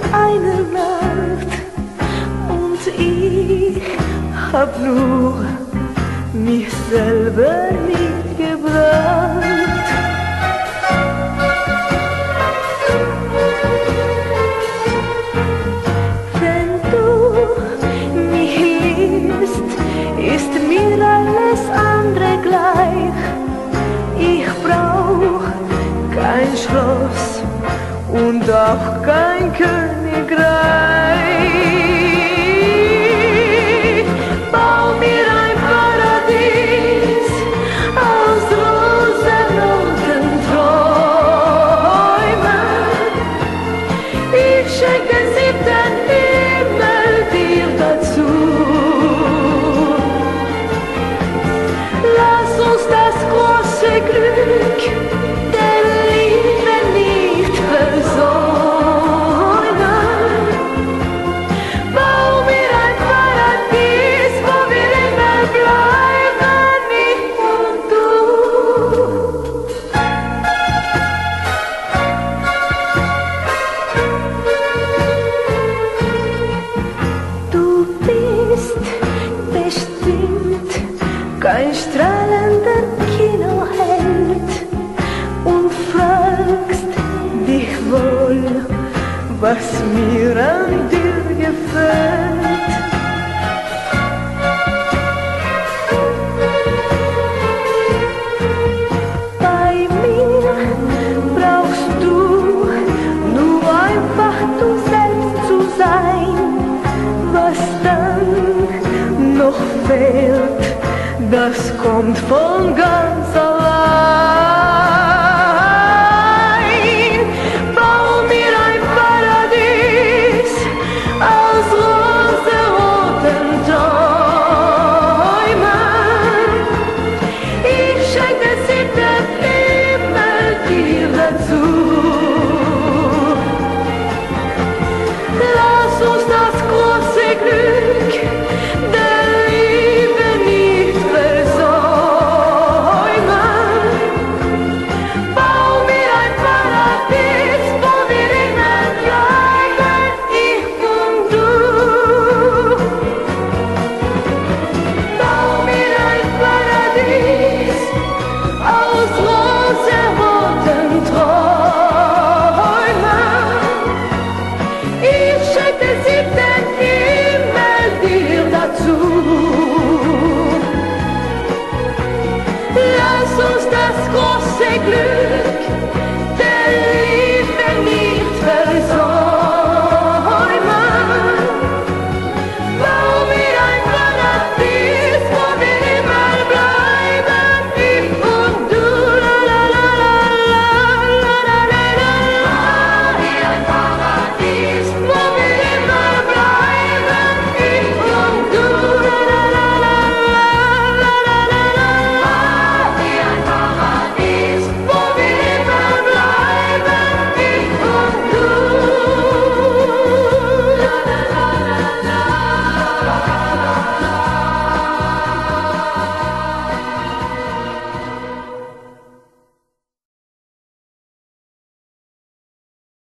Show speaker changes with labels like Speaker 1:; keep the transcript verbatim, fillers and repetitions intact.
Speaker 1: eine Nacht und ich hab nur mich selber mitgebracht. Wenn du mich liebst, ist mir alles andere gleich. Ich brauch kein Schloss und auch kein Königreich. Bau mir ein Paradies aus rosenroten Träumen. Ich schenk den siebten Himmel dir dazu. Lass uns das große Glück der Liebe nicht versäumen. Bau mir ein Paradies, wo wir immer bleiben, ich und du. Du bist bestimmt kein strahlender Kinoheld und fragst dich wohl, was mir an dir gefällt. Bei mir brauchst du nur einfach du selbst zu sein. Was dann noch fehlt, das kommt von ganz allein. Bau mir ein Paradies aus rosenroten Träumen. Ich schenk den siebten Himmel dir dazu. Lass uns das große Glück der Liebe nicht versäumen. Bau mir ein Paradies, wo wir immer bleiben, ich und du. Bau mir ein Paradies aus rosenroten Träumen. Ich schenk den siebten Himmel dir dazu. Lass uns das große Glück